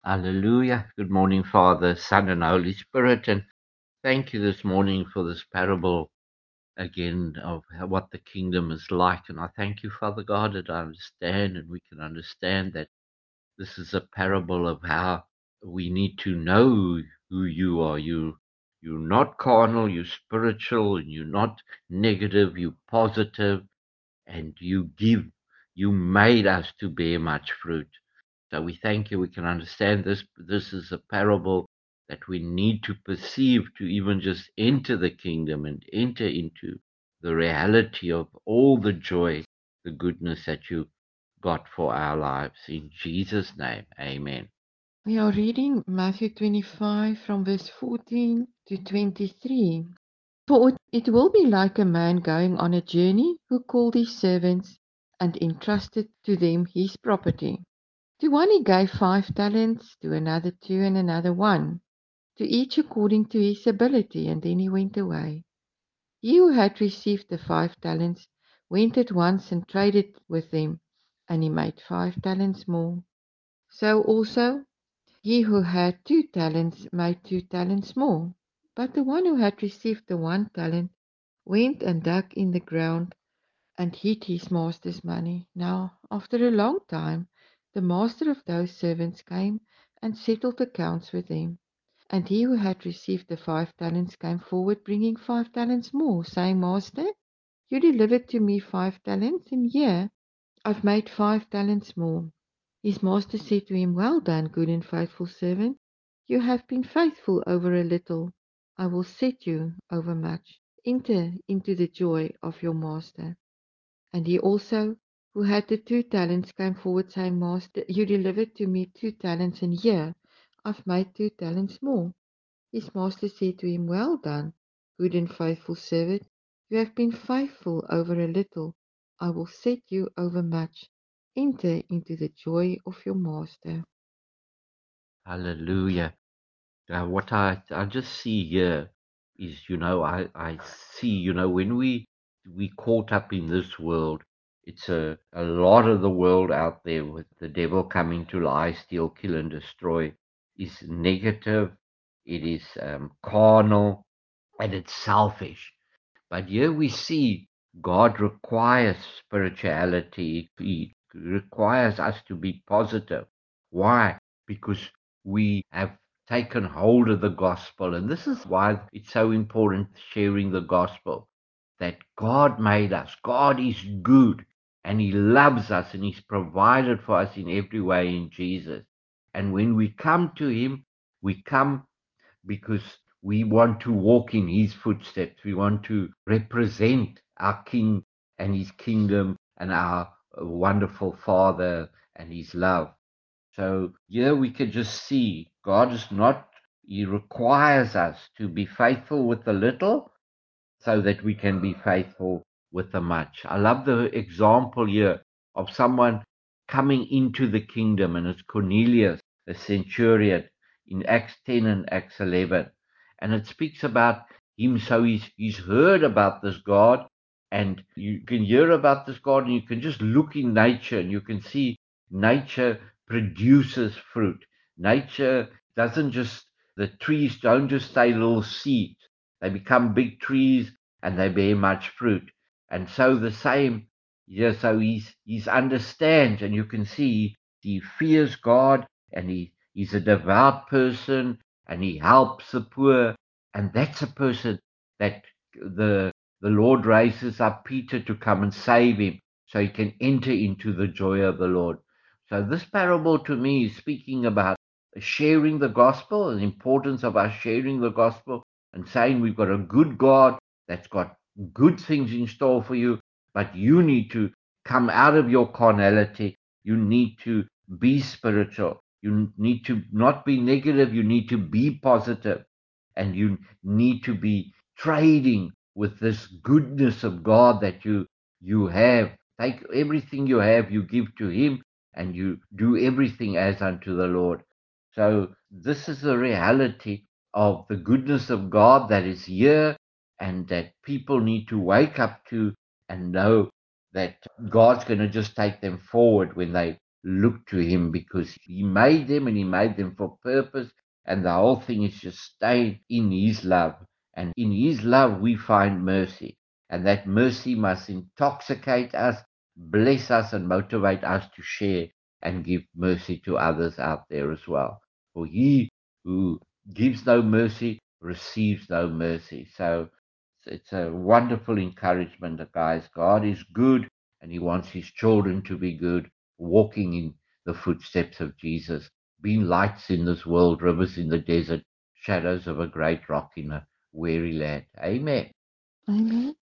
Hallelujah. Good morning, Father, Son, and Holy Spirit. And thank you this morning for this parable again of what the kingdom is like. And I thank you, Father God, that I understand and we can understand that this is a parable of how we need to know who you are. You're not carnal, you're spiritual, and you're not negative, you're positive, and you give. You made us to bear much fruit. So we thank you. We can understand this. This is a parable that we need to perceive to even just enter the kingdom and enter into the reality of all the joy, the goodness that you got for our lives. In Jesus' name, amen. We are reading Matthew 25 from verse 14 to 23. For it will be like a man going on a journey who called his servants and entrusted to them his property. To one he gave 5 talents, to another 2, and another 1, to each according to his ability, and then he went away. He who had received the 5 talents went at once and traded with them, and he made 5 talents more. So also he who had 2 talents made 2 talents more. But the one who had received the 1 talent went and dug in the ground and hid his master's money. Now, after a long time, the master of those servants came and settled accounts with them. And he who had received the 5 talents came forward, bringing 5 talents more, saying, Master, you delivered to me 5 talents, and here I've made 5 talents more. His master said to him, Well done, good and faithful servant. You have been faithful over a little. I will set you over much. Enter into the joy of your master. And he also, who had the 2 talents, came forward, saying, Master, you delivered to me 2 talents, and here I've made 2 talents more. His master said to him, Well done, good and faithful servant. You have been faithful over a little. I will set you over much. Enter into the joy of your master. Hallelujah. What I just see here is, I see, when we caught up in this world, it's a lot of the world out there with the devil coming to lie, steal, kill, and destroy is negative, it is carnal, and it's selfish. But here we see God requires spirituality. He requires us to be positive. Why? Because we have taken hold of the gospel. And this is why it's so important sharing the gospel that God made us. God is good and He loves us and He's provided for us in every way in Jesus. And when we come to Him, we come because we want to walk in his footsteps. We want to represent our King and his kingdom and our wonderful Father and his love. So here we can just see God is not, he requires us to be faithful with the little so that we can be faithful with the much. I love the example here of someone coming into the kingdom, and it's Cornelius, a centurion, in Acts 10 and Acts 11. And it speaks about him. So he's heard about this God, and you can hear about this God, and you can just look in nature, and you can see nature produces fruit. Nature doesn't just, the trees don't just stay little seeds, they become big trees and they bear much fruit. And so the same, yeah, so he's understands, and you can see he fears God, and he's a devout person, and he helps the poor. And that's a person that the Lord raises up Peter to come and save him so he can enter into the joy of the Lord. So this parable to me is speaking about sharing the gospel, the importance of us sharing the gospel and saying we've got a good God that's got good things in store for you, but you need to come out of your carnality. You need to be spiritual. You need to not be negative. You need to be positive, and you need to be trading with this goodness of God that you have. Take everything you have, you give to Him, and you do everything as unto the Lord. So this is the reality of the goodness of God that is here and that people need to wake up to and know that God's going to just take them forward when they look to him because he made them and he made them for purpose. And the whole thing is just staying in his love. And in his love, we find mercy. And that mercy must intoxicate us, bless us, and motivate us to share and give mercy to others out there as well. For he who gives no mercy receives no mercy. So it's a wonderful encouragement, guys. God is good and he wants his children to be good, walking in the footsteps of Jesus, being lights in this world, rivers in the desert, shadows of a great rock in a weary land. Amen. Amen.